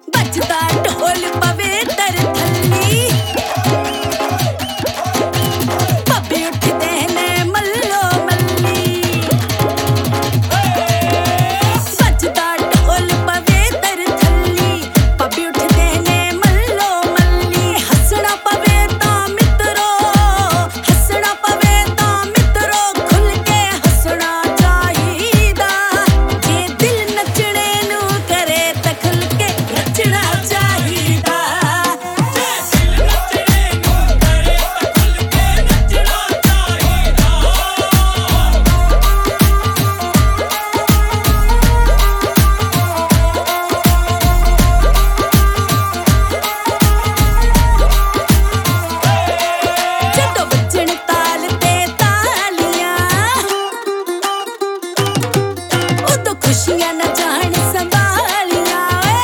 बजदा ढोल पवे दर थल्ली पब्बे उठदे ने मल्लो मल्ली बजदा ढोल पवे दर थल्ली पब्बे उठदे ने मल्लो मल्ली हसना पवे तां मित्रो खुल के हसना चाहिदा जे दिल नचणे नू करे तां खुल के नचना चाहिदा जदों बजण ताल ते तालियां उदों खुशियां न जान संभालियां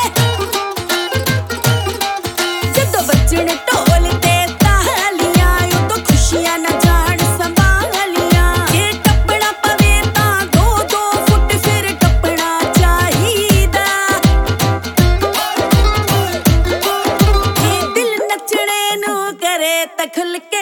जदों बजण ढोल ते तालियां उदों खुशियां न जान संभालियां जे टप्पना पवे तां 2-2 फुट फिर टप्पना चाहिदा जे दिल नचणे नू करे तां खुल के